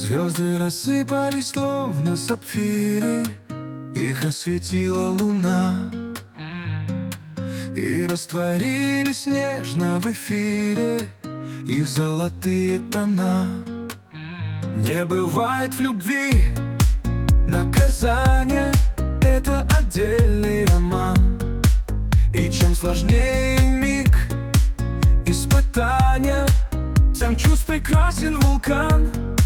Звезды рассыпались словно сапфиры, их осветила луна, и растворились нежно в эфире их золотые тона. Не бывает в любви наказания, это отдельный роман. И чем сложнее миг испытания, тем чувств прекрасен вулкан.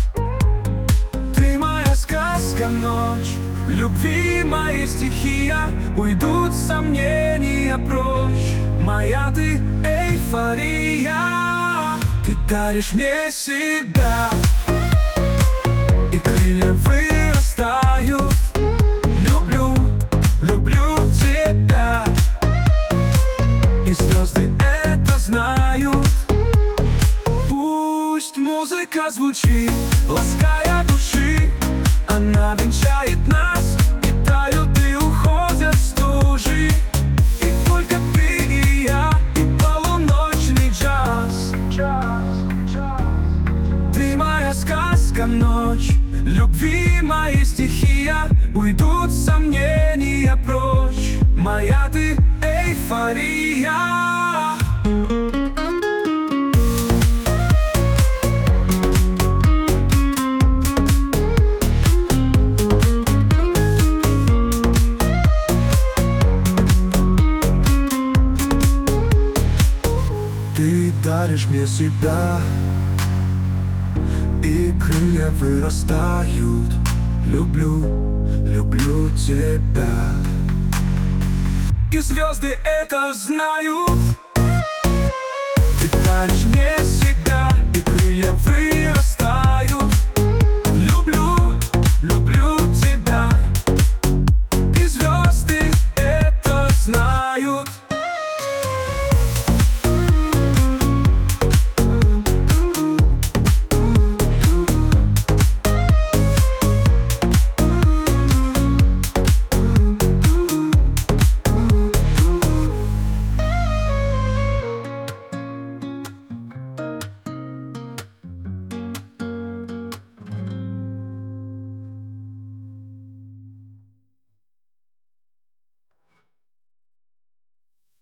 Ты моя сказка, ночь, любви моей стихия, уйдут сомнения прочь. Моя ты эйфория, ты даришь мне себя, и крылья вырастают. Люблю, люблю тебя, и звезды это знают. Пусть музыка звучит, лаская души, она венчает нас, и тают и уходят стужи. И только ты и я, и полуночный джаз. Ты моя сказка, ночь, любви моей стихия, уйдут сомнения прочь. Моя ты эйфория. Ты даришь мне себя, и крылья вырастают. Люблю, люблю тебя, и звезды это знают. Ты даришь мне себя.